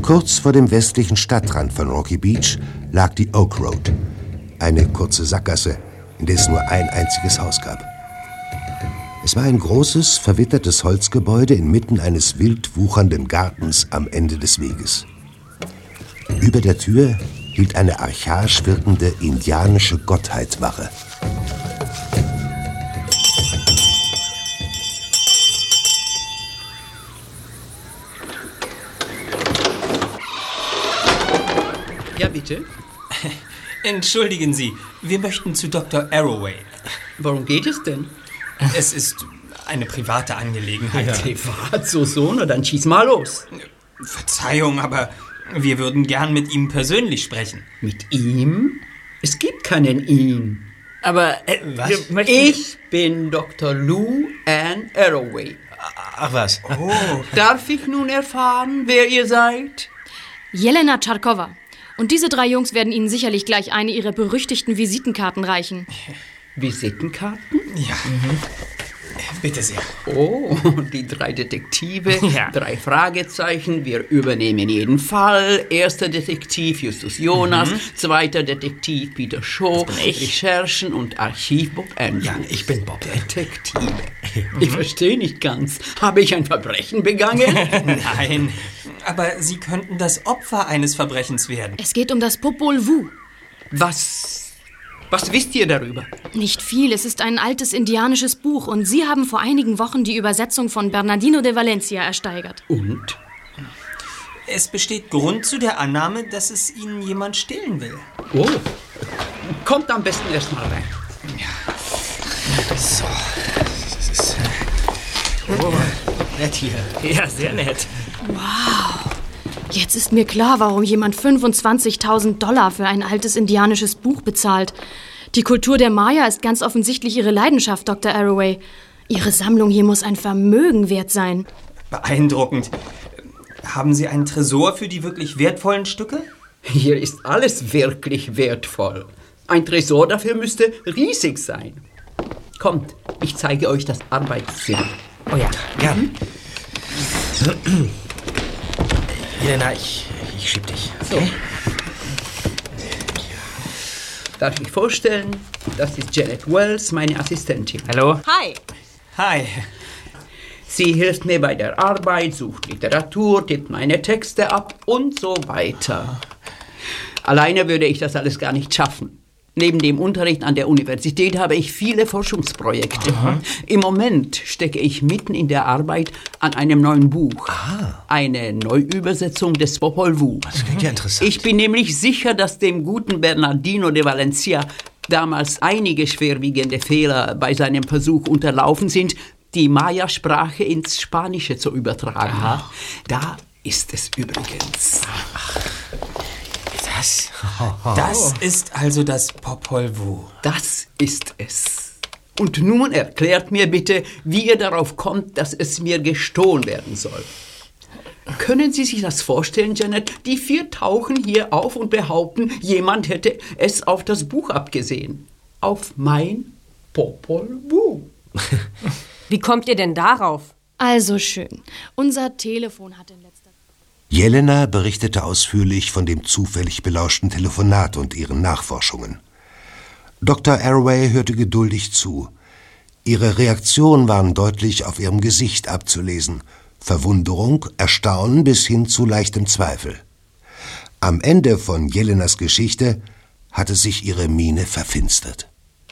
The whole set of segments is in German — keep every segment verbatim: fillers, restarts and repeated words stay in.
Kurz vor dem westlichen Stadtrand von Rocky Beach lag die Oak Road, eine kurze Sackgasse, in der es nur ein einziges Haus gab. Es war ein großes, verwittertes Holzgebäude inmitten eines wild wuchernden Gartens am Ende des Weges. Über der Tür hielt eine archaisch wirkende indianische Gottheit Wache. Ja, bitte? Entschuldigen Sie, wir möchten zu Doktor Arroway. Worum geht es denn? Es ist eine private Angelegenheit. Ja. Privat, so, so, na dann schieß mal los. Verzeihung, aber wir würden gern mit ihm persönlich sprechen. Mit ihm? Es gibt keinen ihm. Aber, äh, was? Ich bin Doktor Lou Ann Arroway. Ach was? Oh. Darf ich nun erfahren, wer ihr seid? Jelena Tscharkova. Und diese drei Jungs werden Ihnen sicherlich gleich eine ihrer berüchtigten Visitenkarten reichen. Visitenkarten? Ja. Mhm. Bitte sehr. Oh, die drei Detektive, ja. drei Fragezeichen, wir übernehmen jeden Fall. Erster Detektiv Justus Jonas, mhm. zweiter Detektiv Peter Shaw, Recherchen und Archiv Bob Andrews. Ja, ich bin Bob. Detektive. Mhm. Ich verstehe nicht ganz. Habe ich ein Verbrechen begangen? Nein, aber Sie könnten das Opfer eines Verbrechens werden. Es geht um das Popol Vuh. Was... Was wisst ihr darüber? Nicht viel. Es ist ein altes indianisches Buch und Sie haben vor einigen Wochen die Übersetzung von Bernardino de Valencia ersteigert. Und? Es besteht Grund zu der Annahme, dass es Ihnen jemand stehlen will. Oh. Kommt am besten erst mal rein. Ja. So. Das ist... Oh, nett hier. Ja, sehr nett. Wow. Jetzt ist mir klar, warum jemand fünfundzwanzigtausend Dollar für ein altes indianisches Buch bezahlt. Die Kultur der Maya ist ganz offensichtlich Ihre Leidenschaft, Doktor Arroway. Ihre Sammlung hier muss ein Vermögen wert sein. Beeindruckend. Haben Sie einen Tresor für die wirklich wertvollen Stücke? Hier ist alles wirklich wertvoll. Ein Tresor dafür müsste riesig sein. Kommt, ich zeige euch das Arbeitszimmer. Oh ja, ja. Mhm. Jelena, ich, ich schieb dich. Okay? So. Darf ich vorstellen, das ist Janet Wells, meine Assistentin. Hallo. Hi. Hi. Sie hilft mir bei der Arbeit, sucht Literatur, tippt meine Texte ab und so weiter. Alleine würde ich das alles gar nicht schaffen. Neben dem Unterricht an der Universität habe ich viele Forschungsprojekte. Aha. Im Moment stecke ich mitten in der Arbeit an einem neuen Buch. Aha. Eine Neuübersetzung des Popol Vuh. Das klingt ja interessant. Ich bin nämlich sicher, dass dem guten Bernardino de Valencia damals einige schwerwiegende Fehler bei seinem Versuch unterlaufen sind, die Maya-Sprache ins Spanische zu übertragen. Aha. Da ist es übrigens. Ach. Das, das ist also das Popol Vuh. Das ist es. Und nun erklärt mir bitte, wie ihr darauf kommt, dass es mir gestohlen werden soll. Können Sie sich das vorstellen, Janet? Die vier tauchen hier auf und behaupten, jemand hätte es auf das Buch abgesehen. Auf mein Popol Vuh. Wie kommt ihr denn darauf? Also schön. Unser Telefon hat in letzter Zeit... Jelena berichtete ausführlich von dem zufällig belauschten Telefonat und ihren Nachforschungen. Doktor Arroway hörte geduldig zu. Ihre Reaktionen waren deutlich auf ihrem Gesicht abzulesen. Verwunderung, Erstaunen bis hin zu leichtem Zweifel. Am Ende von Jelenas Geschichte hatte sich ihre Miene verfinstert.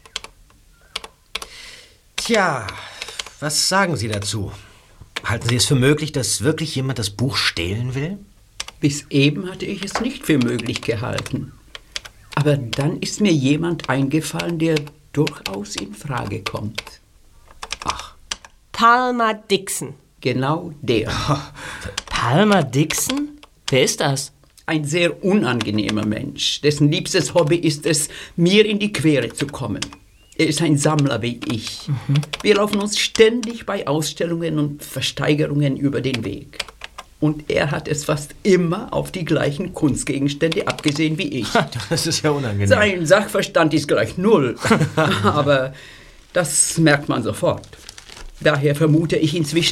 Tja, was sagen Sie dazu? Halten Sie es für möglich, dass wirklich jemand das Buch stehlen will? Bis eben hatte ich es nicht für möglich gehalten. Aber dann ist mir jemand eingefallen, der durchaus in Frage kommt. Ach. Palmer Dixon. Genau der. Palmer Dixon? Wer ist das? Ein sehr unangenehmer Mensch, dessen liebstes Hobby ist es, mir in die Quere zu kommen. Er ist ein Sammler wie ich. Mhm. Wir laufen uns ständig bei Ausstellungen und Versteigerungen über den Weg. Und er hat es fast immer auf die gleichen Kunstgegenstände abgesehen wie ich. Das ist ja unangenehm. Sein Sachverstand ist gleich null. Aber das merkt man sofort. Daher vermute ich inzwischen,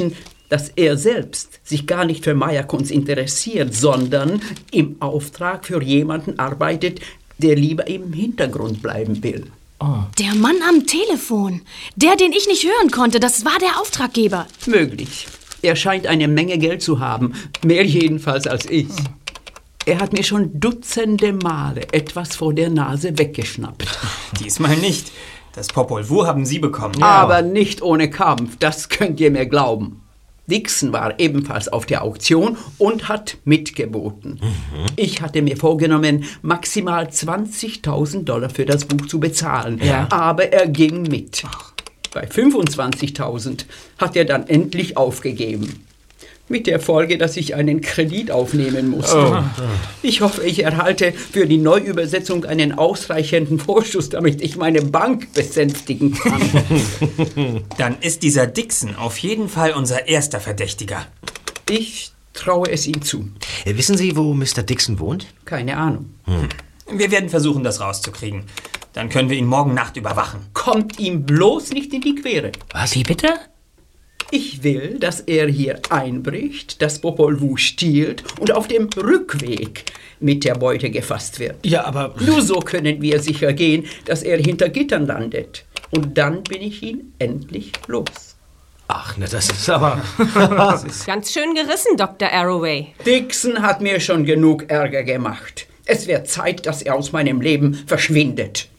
dass er selbst sich gar nicht für Maya-Kunst interessiert, sondern im Auftrag für jemanden arbeitet, der lieber im Hintergrund bleiben will. Oh. Der Mann am Telefon, der, den ich nicht hören konnte, das war der Auftraggeber. Möglich. Er scheint eine Menge Geld zu haben, mehr jedenfalls als ich. Er hat mir schon dutzende Male etwas vor der Nase weggeschnappt. Diesmal nicht. Das Popol Vuh haben Sie bekommen. Aber nicht ohne Kampf, das könnt ihr mir glauben. Dixon war ebenfalls auf der Auktion und hat mitgeboten. Mhm. Ich hatte mir vorgenommen, maximal zwanzigtausend Dollar für das Buch zu bezahlen. Ja. Aber er ging mit. Ach. Bei fünfundzwanzigtausend hat er dann endlich aufgegeben. Mit der Folge, dass ich einen Kredit aufnehmen musste. Oh. Ich hoffe, ich erhalte für die Neuübersetzung einen ausreichenden Vorschuss, damit ich meine Bank besänftigen kann. Dann ist dieser Dixon auf jeden Fall unser erster Verdächtiger. Ich traue es ihm zu. Äh, wissen Sie, wo Mister Dixon wohnt? Keine Ahnung. Hm. Wir werden versuchen, das rauszukriegen. Dann können wir ihn morgen Nacht überwachen. Kommt ihm bloß nicht in die Quere. Was, wie bitte? Ich will, dass er hier einbricht, das Popol Vuh stiehlt und auf dem Rückweg mit der Beute gefasst wird. Ja, aber... Nur so können wir sicher gehen, dass er hinter Gittern landet. Und dann bin ich ihn endlich los. Ach, na, das ist aber... das ist ganz schön gerissen, Doktor Arroway. Dixon hat mir schon genug Ärger gemacht. Es wird Zeit, dass er aus meinem Leben verschwindet.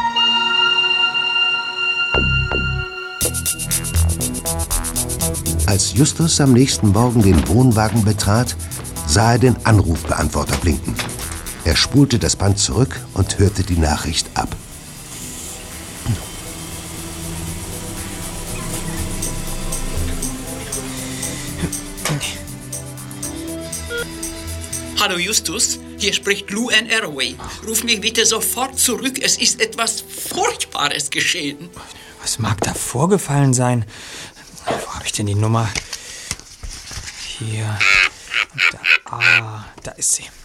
Als Justus am nächsten Morgen den Wohnwagen betrat, sah er den Anrufbeantworter blinken. Er spulte das Band zurück und hörte die Nachricht ab. Hallo Justus, hier spricht Lou Ann Arroway. Ruf mich bitte sofort zurück, es ist etwas Furchtbares geschehen. Was mag da vorgefallen sein? Wo habe ich denn die Nummer? Hier. Da, ah, da ist sie.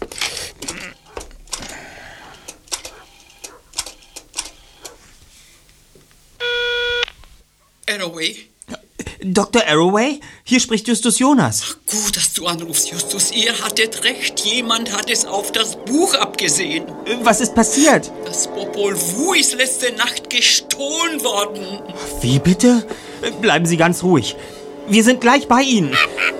Arroway? Doktor Arroway? Hier spricht Justus Jonas. Ach, gut, dass du anrufst, Justus. Ihr hattet recht. Jemand hat es auf das Buch abgesehen. Was ist passiert? Das Popol Vuh ist letzte Nacht gestohlen worden. Wie bitte? Bleiben Sie ganz ruhig. Wir sind gleich bei Ihnen.